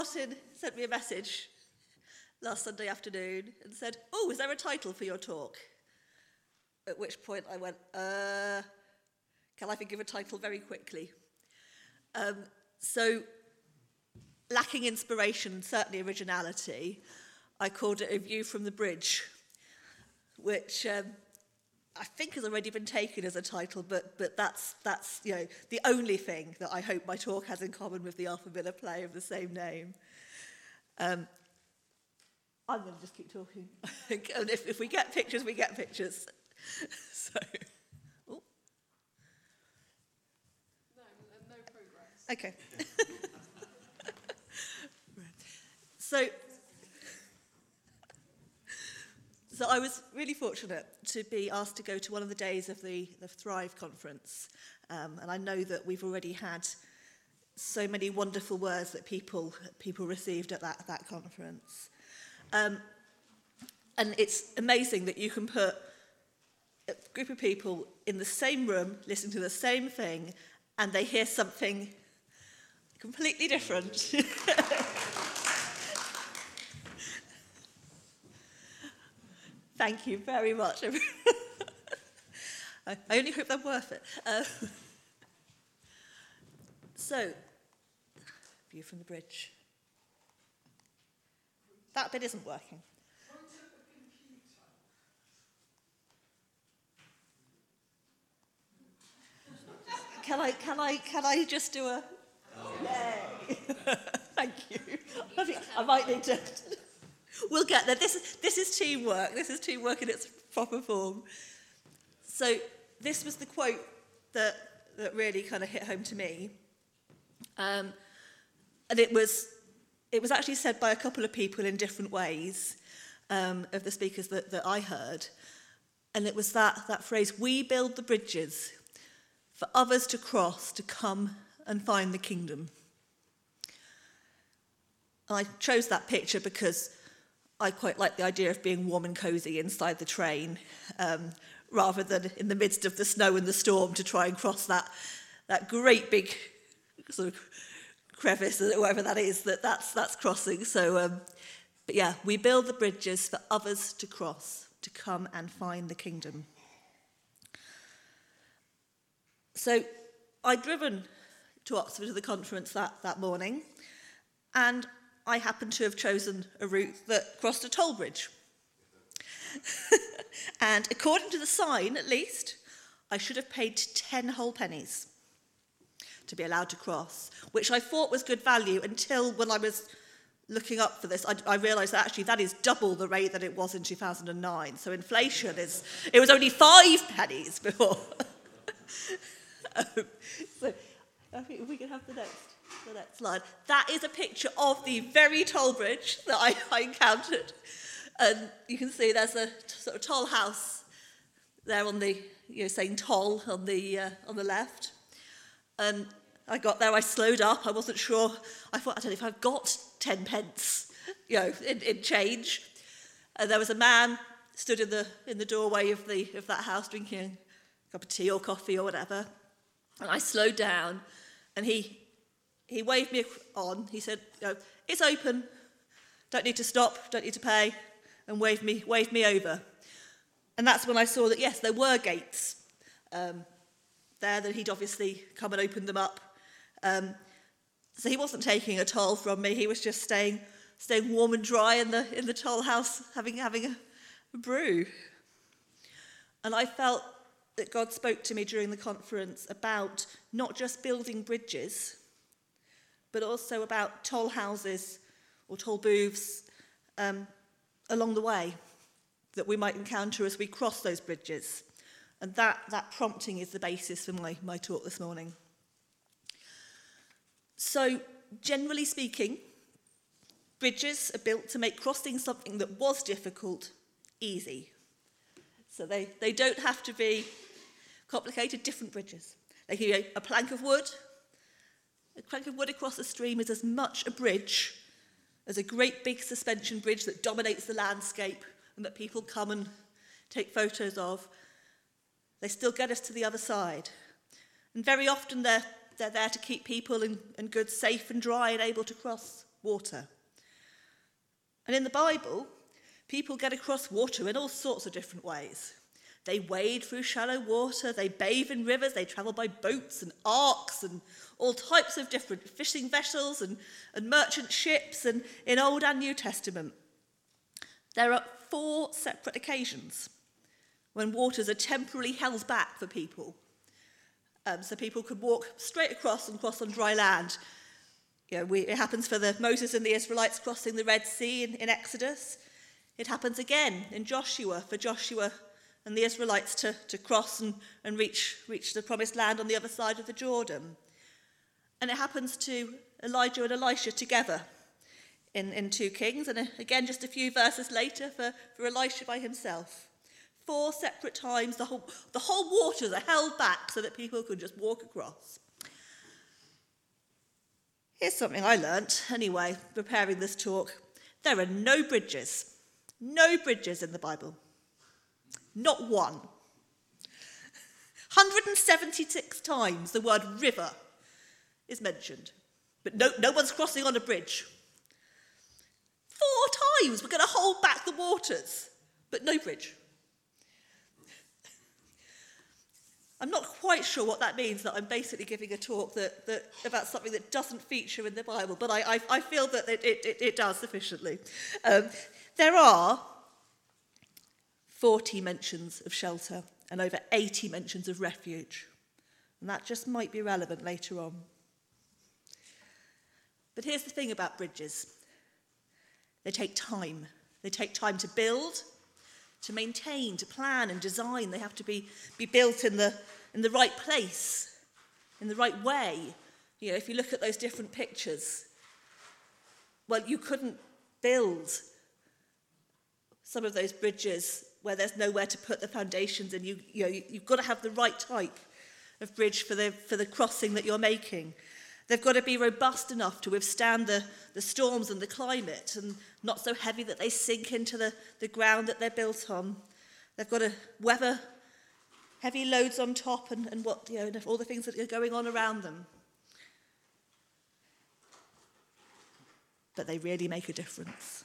Martin sent me a message last Sunday afternoon and said, "Oh, is there a title for your talk?" At which point I went, can I think of a title very quickly? So, lacking inspiration, certainly originality, I called it A View from the Bridge, which I think has already been taken as a title, but that's the only thing that I hope my talk has in common with the Arthur Miller play of the same name. I'm going to just keep talking. And if we get pictures, we get pictures. So, oh. No progress. Okay. So I was really fortunate to be asked to go to one of the days of the Thrive conference. And I know that we've already had so many wonderful words that people received at that conference. And it's amazing that you can put a group of people in the same room, listening to the same thing, and they hear something completely different. Thank you very much. I only hope they're worth it. So, view from the bridge. That bit isn't working. Can I just do a? Yay! Thank you. I might need to. We'll get there. This is teamwork. This is teamwork in its proper form. So this was the quote that really kind of hit home to me, and it was actually said by a couple of people in different ways of the speakers that I heard, and it was that phrase: "We build the bridges for others to cross to come and find the kingdom." And I chose that picture because I quite like the idea of being warm and cosy inside the train, rather than in the midst of the snow and the storm to try and cross that great big sort of crevice or whatever that is that's crossing. So, but yeah, we build the bridges for others to cross to come and find the kingdom. So I'd driven to Oxford to the conference that morning, and I happened to have chosen a route that crossed a toll bridge. And according to the sign, at least, I should have paid 10 whole pennies to be allowed to cross, which I thought was good value until when I was looking up for this, I realised that actually that is double the rate that it was in 2009. So inflation it was only 5 pennies before. So I think if we can have the next slide. That is a picture of the very toll bridge that I encountered. And you can see there's a sort of toll house there on the, saying toll on the left. And I got there, I slowed up, I wasn't sure. I thought, I don't know if I've got 10 pence, in change. And there was a man stood in the doorway of that house drinking a cup of tea or coffee or whatever. And I slowed down, and he waved me on. He said, "It's open. Don't need to stop. Don't need to pay," and waved me over. And that's when I saw that yes, there were gates there that he'd obviously come and opened them up. So he wasn't taking a toll from me. He was just staying warm and dry in the toll house, having a brew. And I felt that God spoke to me during the conference about not just building bridges, but also about toll houses or toll booths along the way that we might encounter as we cross those bridges. And that prompting is the basis for my talk this morning. So, generally speaking, bridges are built to make crossing something that was difficult easy. So they don't have to be complicated, different bridges. They can be a plank of wood. A plank of wood across a stream is as much a bridge as a great big suspension bridge that dominates the landscape and that people come and take photos of. They still get us to the other side. And very often they're there to keep people and goods safe and dry and able to cross water. And in the Bible, people get across water in all sorts of different ways. They wade through shallow water, they bathe in rivers, they travel by boats and arks and all types of different fishing vessels and merchant ships and in Old and New Testament. There are 4 separate occasions when waters are temporarily held back for people. So people could walk straight across and cross on dry land. It happens for Moses and the Israelites crossing the Red Sea in Exodus. It happens again in Joshua, for Joshua and the Israelites to cross and reach the promised land on the other side of the Jordan. And it happens to Elijah and Elisha together in 2 Kings, and again just a few verses later for Elisha by himself. 4 separate times the whole waters are held back so that people can just walk across. Here's something I learnt, anyway, preparing this talk. There are no bridges in the Bible. Not one. 176 times the word river is mentioned, but no one's crossing on a bridge. 4 times we're going to hold back the waters, but no bridge. I'm not quite sure what that means, that I'm basically giving a talk that about something that doesn't feature in the Bible, but I feel that it does sufficiently. There are 40 mentions of shelter and over 80 mentions of refuge, and that just might be relevant later on. But here's the thing about bridges. They take time. They take time to build, to maintain, to plan and design. They have to be built in the right place, in the right way. If you look at those different pictures, well, you couldn't build some of those bridges where there's nowhere to put the foundations, and you've got to have the right type of bridge for the crossing that you're making. They've got to be robust enough to withstand the storms and the climate, and not so heavy that they sink into the ground that they're built on. They've got to weather heavy loads on top and all the things that are going on around them. But they really make a difference.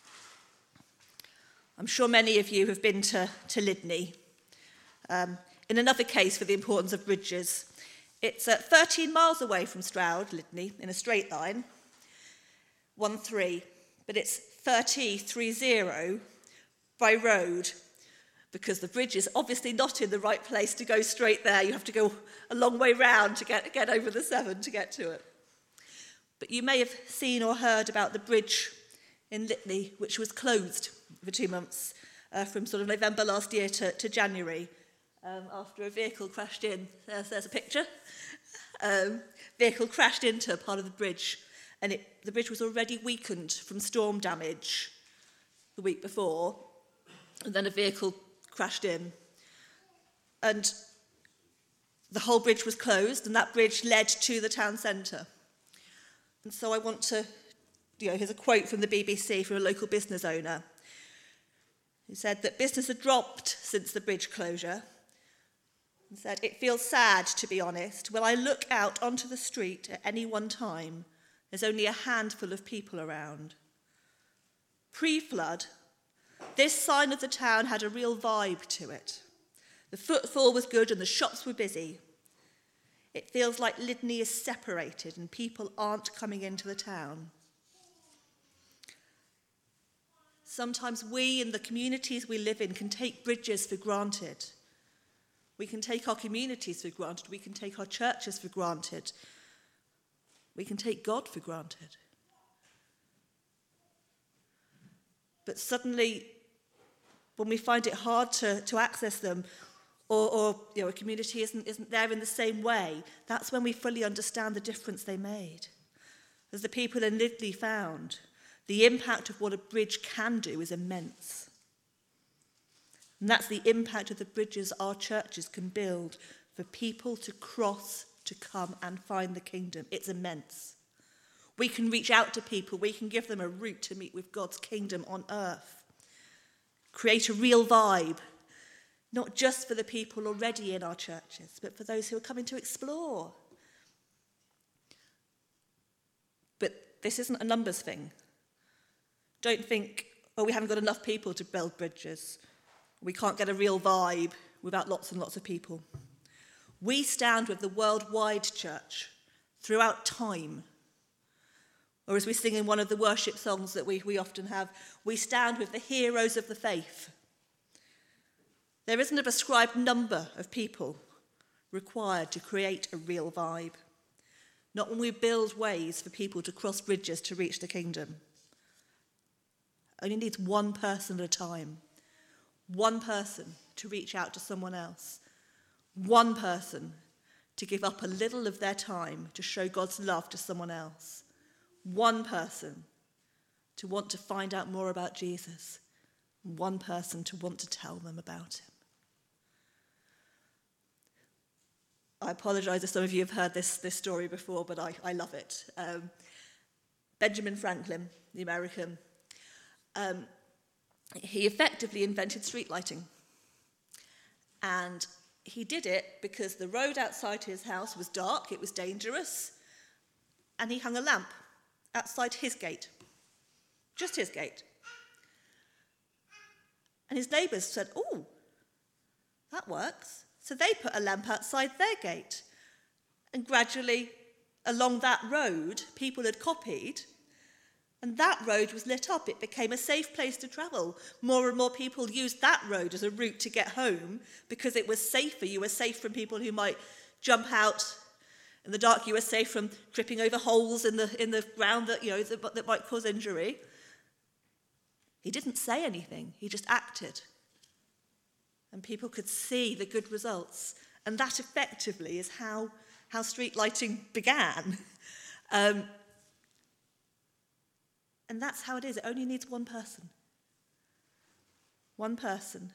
I'm sure many of you have been to Lydney. In another case for the importance of bridges, it's 13 miles away from Stroud, Lydney, in a straight line, 1-3, but it's 30 by road, because the bridge is obviously not in the right place to go straight there. You have to go a long way round to get over the Severn to get to it. But you may have seen or heard about the bridge in Lydney, which was closed for 2 months, from sort of November last year to January, after a vehicle crashed in. There's a picture. Vehicle crashed into a part of the bridge, and the bridge was already weakened from storm damage the week before, and then a vehicle crashed in, and the whole bridge was closed, and that bridge led to the town centre. And so I want to, here's a quote from the BBC from a local business owner. He said that business had dropped since the bridge closure. He said, "It feels sad, to be honest. When I look out onto the street at any one time, there's only a handful of people around. Pre-flood, this side of the town had a real vibe to it. The footfall was good and the shops were busy. It feels like Lydney is separated and people aren't coming into the town." Sometimes we in the communities we live in can take bridges for granted. We can take our communities for granted. We can take our churches for granted. We can take God for granted. But suddenly, when we find it hard to access them, or a community isn't there in the same way, that's when we fully understand the difference they made. As the people in Lydney found, the impact of what a bridge can do is immense. And that's the impact of the bridges our churches can build for people to cross, to come and find the kingdom. It's immense. We can reach out to people. We can give them a route to meet with God's kingdom on earth. Create a real vibe, not just for the people already in our churches, but for those who are coming to explore. But this isn't a numbers thing. Don't think, oh, we haven't got enough people to build bridges. We can't get a real vibe without lots and lots of people. We stand with the worldwide church throughout time. Or as we sing in one of the worship songs that we often have, we stand with the heroes of the faith. There isn't a prescribed number of people required to create a real vibe. Not when we build ways for people to cross bridges to reach the kingdom. It only needs one person at a time. One person to reach out to someone else. One person to give up a little of their time to show God's love to someone else. One person to want to find out more about Jesus. One person to want to tell them about him. I apologise if some of you have heard this story before, but I love it. Benjamin Franklin, the American, he effectively invented street lighting. And he did it because the road outside his house was dark, it was dangerous, and he hung a lamp outside his gate, just his gate. And his neighbours said, oh, that works. So they put a lamp outside their gate. And gradually, along that road, people had copied, and that road was lit up. It became a safe place to travel. More and more people used that road as a route to get home because it was safer. You were safe from people who might jump out in the dark. You were safe from tripping over holes in the ground that might cause injury. He didn't say anything. He just acted. And people could see the good results. And that effectively is how street lighting began. And that's how it is. It only needs one person. One person.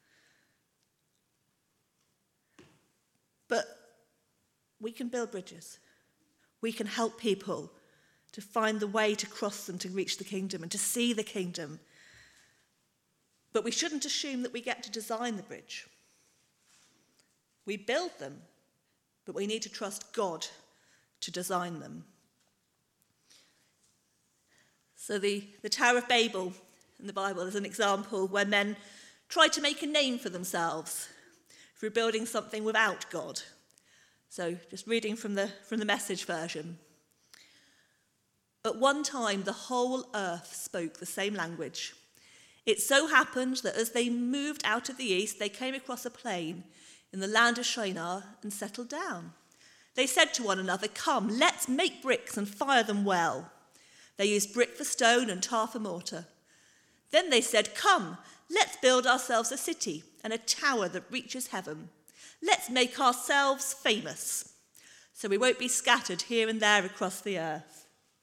But we can build bridges. We can help people to find the way to cross them to reach the kingdom and to see the kingdom. But we shouldn't assume that we get to design the bridge. We build them, but we need to trust God to design them. So the Tower of Babel in the Bible is an example where men tried to make a name for themselves through building something without God. So just reading from the Message version. At one time, the whole earth spoke the same language. It so happened that as they moved out of the east, they came across a plain in the land of Shinar and settled down. They said to one another, "Come, let's make bricks and fire them well." They used brick for stone and tar for mortar. Then they said, "Come, let's build ourselves a city and a tower that reaches heaven. Let's make ourselves famous, so we won't be scattered here and there across the earth."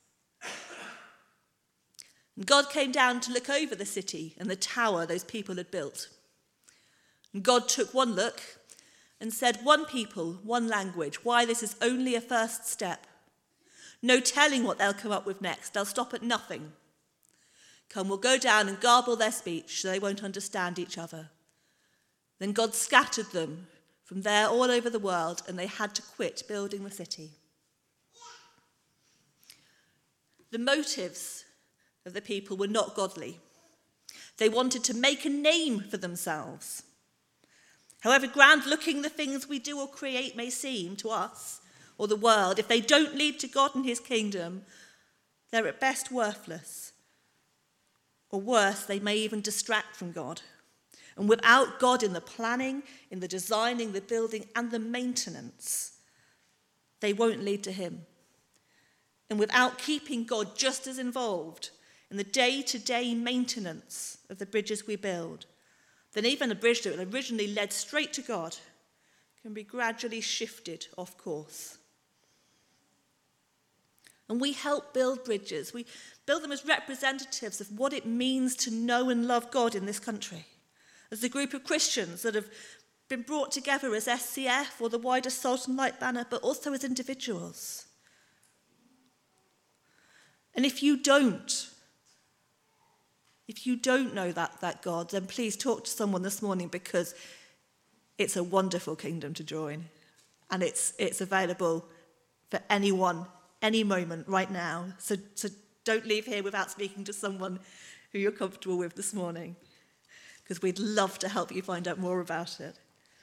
And God came down to look over the city and the tower those people had built. And God took one look and said, "One people, one language. Why, this is only a first step. No telling what they'll come up with next. They'll stop at nothing. Come, we'll go down and garble their speech so they won't understand each other." Then God scattered them from there all over the world, and they had to quit building the city. The motives of the people were not godly. They wanted to make a name for themselves. However grand-looking the things we do or create may seem to us or the world, if they don't lead to God and his kingdom, they're at best worthless. Or worse, they may even distract from God. And without God in the planning, in the designing, the building, and the maintenance, they won't lead to him. And without keeping God just as involved in the day-to-day maintenance of the bridges we build, then even a bridge that originally led straight to God can be gradually shifted off course. And we help build bridges. We build them as representatives of what it means to know and love God in this country, as a group of Christians that have been brought together as SCF or the wider Salt and Light banner, but also as individuals. And if you don't know that God, then please talk to someone this morning, because it's a wonderful kingdom to join. And it's available for anyone any moment right now. So don't leave here without speaking to someone who you're comfortable with this morning, because we'd love to help you find out more about it.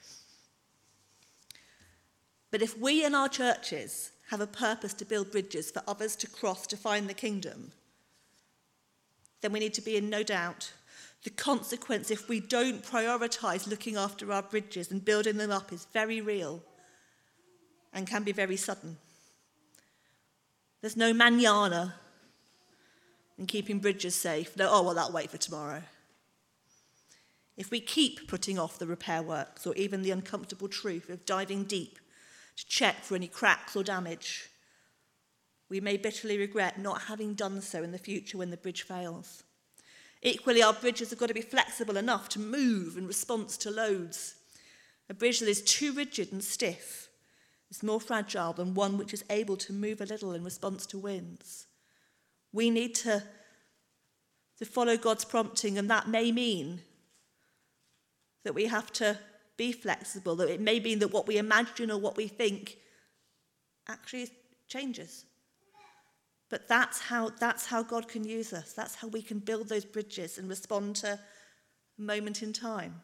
But if we in our churches have a purpose to build bridges for others to cross to find the kingdom, then we need to be in no doubt. The consequence if we don't prioritise looking after our bridges and building them up is very real and can be very sudden. There's no mañana in keeping bridges safe. No, oh, well, that'll wait for tomorrow. If we keep putting off the repair works or even the uncomfortable truth of diving deep to check for any cracks or damage, we may bitterly regret not having done so in the future when the bridge fails. Equally, our bridges have got to be flexible enough to move in response to loads. A bridge that is too rigid and stiff is more fragile than one which is able to move a little in response to winds. We need to follow God's prompting, and that may mean that we have to be flexible, that it may mean that what we imagine or what we think actually changes. But that's how God can use us. That's how we can build those bridges and respond to a moment in time.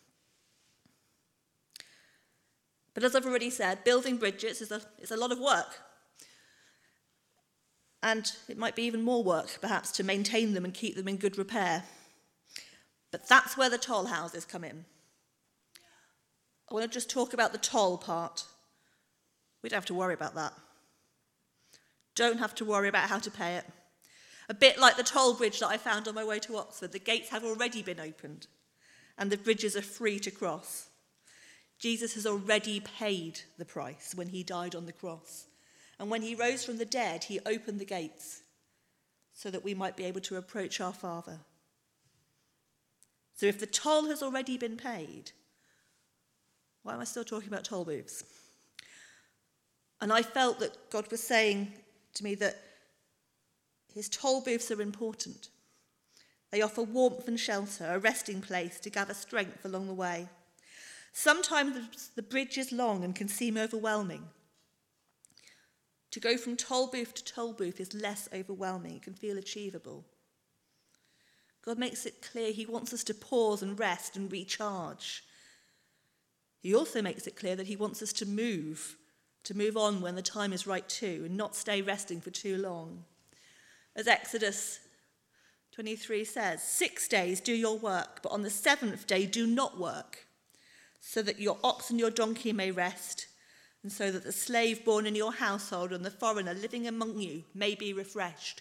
But as I've already said, building bridges is a lot of work. And it might be even more work, perhaps, to maintain them and keep them in good repair. But that's where the toll houses come in. I want to just talk about the toll part. We don't have to worry about that. Don't have to worry about how to pay it. A bit like the toll bridge that I found on my way to Oxford. The gates have already been opened and the bridges are free to cross. Jesus has already paid the price when he died on the cross. And when he rose from the dead, he opened the gates so that we might be able to approach our Father. So if the toll has already been paid, why am I still talking about toll booths? And I felt that God was saying to me that his toll booths are important. They offer warmth and shelter, a resting place to gather strength along the way. Sometimes the bridge is long and can seem overwhelming. To go from toll booth to toll booth is less overwhelming. It can feel achievable. God makes it clear he wants us to pause and rest and recharge. He also makes it clear that he wants us to move on when the time is right too, and not stay resting for too long. As Exodus 23 says, 6 days do your work, but on the 7th day do not work, so that your ox and your donkey may rest, and so that the slave born in your household and the foreigner living among you may be refreshed.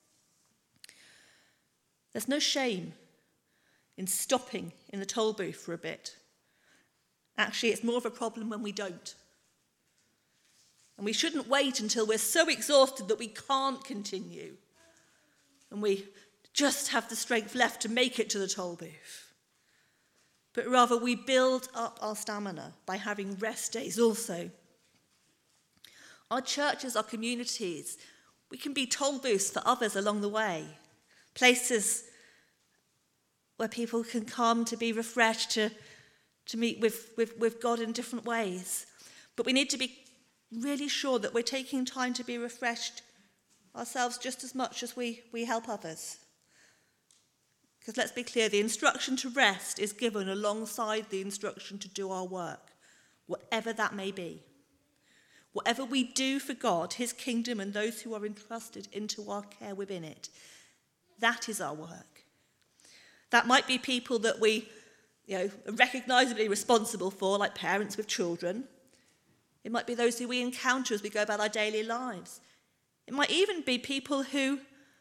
There's no shame in stopping in the toll booth for a bit. Actually, it's more of a problem when we don't. And we shouldn't wait until we're so exhausted that we can't continue and we just have the strength left to make it to the toll booth. But rather, we build up our stamina by having rest days also. Our churches, our communities, we can be toll booths for others along the way. Places where people can come to be refreshed, to meet with God in different ways. But we need to be really sure that we're taking time to be refreshed ourselves just as much as we help others. Because let's be clear, the instruction to rest is given alongside the instruction to do our work, whatever that may be. Whatever we do for God, his kingdom, and those who are entrusted into our care within it, that is our work. That might be people that we are recognisably responsible for, like parents with children. It might be those who we encounter as we go about our daily lives. It might even be people who,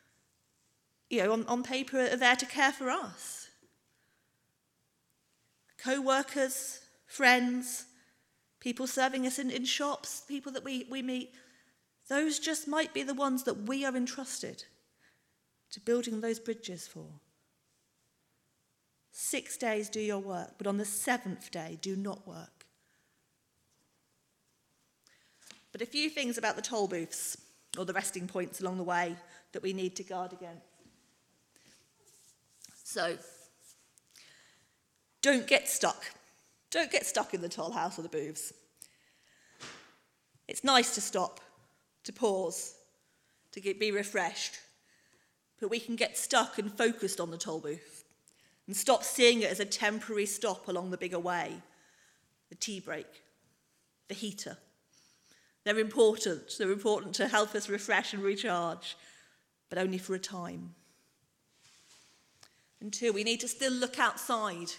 on paper are there to care for us. Co-workers, friends, people serving us in shops, people that we meet. Those just might be the ones that we are entrusted to building those bridges for. 6 days do your work, but on the 7th day do not work. But a few things about the toll booths, or the resting points along the way, that we need to guard against. So, don't get stuck. Don't get stuck in the toll house or the booths. It's nice to stop, to pause, to be refreshed. But we can get stuck and focused on the toll booth and stop seeing it as a temporary stop along the bigger way. The tea break, the heater. They're important. They're important to help us refresh and recharge, but only for a time. And two, we need to still look outside.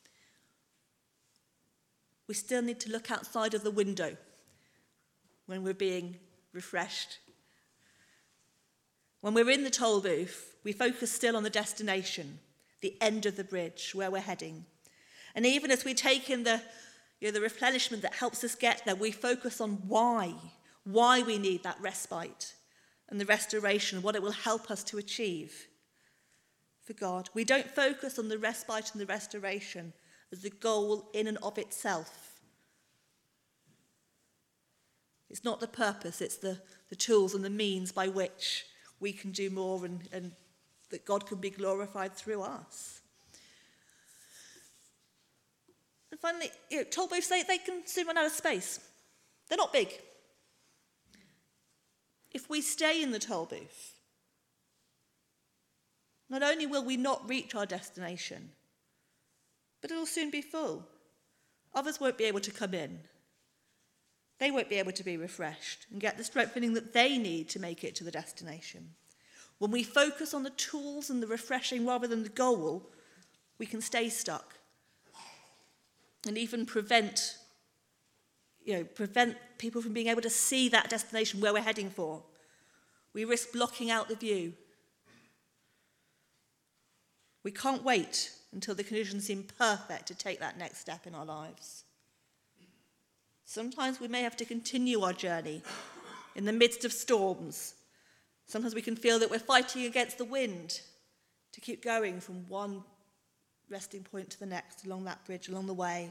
We still need to look outside of the window when we're being refreshed. When we're in the toll booth, we focus still on the destination, the end of the bridge, where we're heading. And even as we take in the replenishment that helps us get there, we focus on why we need that respite and the restoration, what it will help us to achieve for God. We don't focus on the respite and the restoration as the goal in and of itself. It's not the purpose, it's the tools and the means by which we can do more and that God can be glorified through us. And finally, toll booths, they can soon run out of space. They're not big. If we stay in the toll booth, not only will we not reach our destination, but it'll soon be full. Others won't be able to come in. They won't be able to be refreshed and get the strengthening that they need to make it to the destination. When we focus on the tools and the refreshing rather than the goal, we can stay stuck and even prevent people from being able to see that destination where we're heading for. We risk blocking out the view. We can't wait until the conditions seem perfect to take that next step in our lives. Sometimes we may have to continue our journey in the midst of storms. Sometimes we can feel that we're fighting against the wind to keep going from one resting point to the next along that bridge, along the way.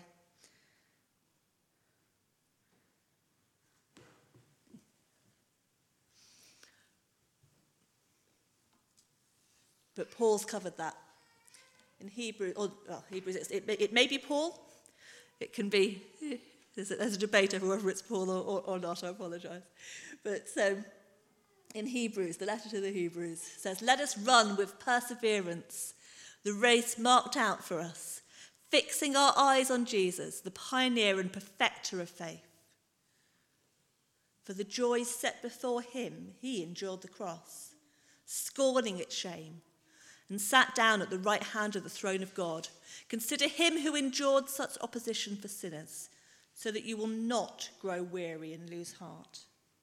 But Paul's covered that. In Hebrews, it may be Paul. It can be, there's a debate over whether it's Paul or not, I apologise. But in Hebrews, the letter to the Hebrews says, "Let us run with perseverance the race marked out for us, fixing our eyes on Jesus, the pioneer and perfecter of faith. For the joy set before him, he endured the cross, scorning its shame, and sat down at the right hand of the throne of God. Consider him who endured such opposition for sinners, so that you will not grow weary and lose heart."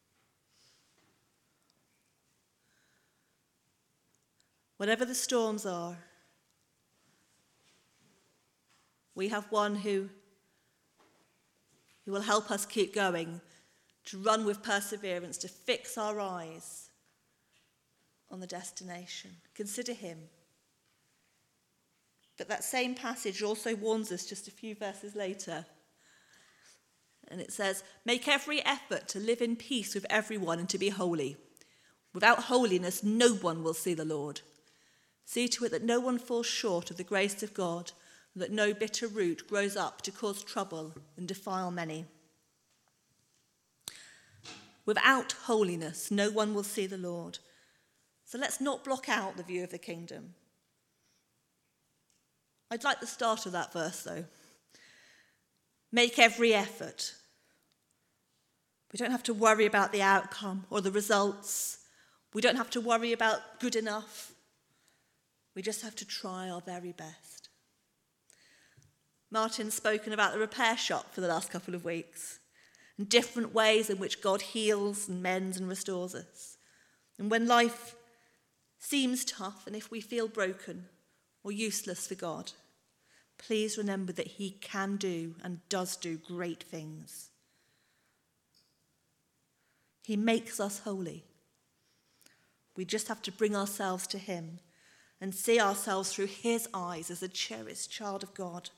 Whatever the storms are, we have one who will help us keep going, to run with perseverance, to fix our eyes on the destination. Consider him. But that same passage also warns us just a few verses later. And it says, "Make every effort to live in peace with everyone and to be holy. Without holiness, no one will see the Lord. See to it that no one falls short of the grace of God, and that no bitter root grows up to cause trouble and defile many. Without holiness, no one will see the Lord." So let's not block out the view of the kingdom. I'd like the start of that verse, though. Make every effort. We don't have to worry about the outcome or the results. We don't have to worry about good enough. We just have to try our very best. Martin's spoken about the repair shop for the last couple of weeks and different ways in which God heals and mends and restores us. And when life seems tough and if we feel broken or useless for God, please remember that he can do and does do great things. He makes us holy. We just have to bring ourselves to him and see ourselves through his eyes as a cherished child of God.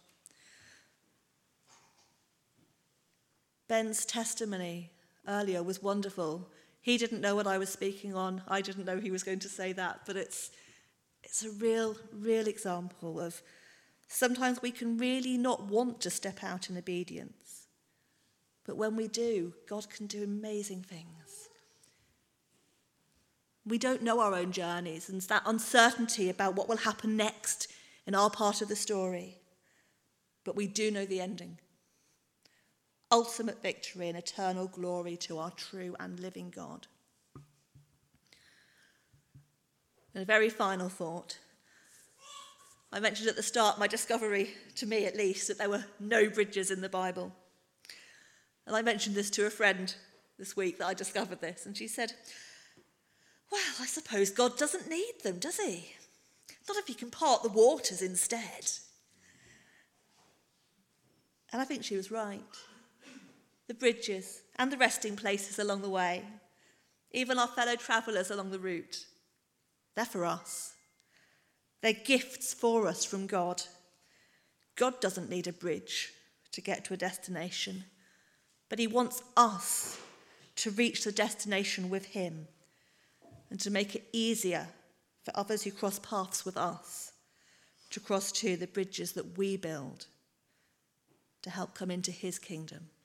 Ben's testimony earlier was wonderful. He didn't know what I was speaking on. I didn't know he was going to say that, but it's a real example of sometimes we can really not want to step out in obedience. But when we do, God can do amazing things. We don't know our own journeys, and it's that uncertainty about what will happen next in our part of the story. But we do know the ending. Ultimate victory and eternal glory to our true and living God. And a very final thought. I mentioned at the start my discovery, to me at least, that there were no bridges in the Bible. And I mentioned this to a friend this week that I discovered this, and she said, well, I suppose God doesn't need them, does he? Not if he can part the waters instead. And I think she was right. The bridges and the resting places along the way, even our fellow travellers along the route, they're for us. They're gifts for us from God. God doesn't need a bridge to get to a destination, but he wants us to reach the destination with him and to make it easier for others who cross paths with us to cross to the bridges that we build to help come into his kingdom.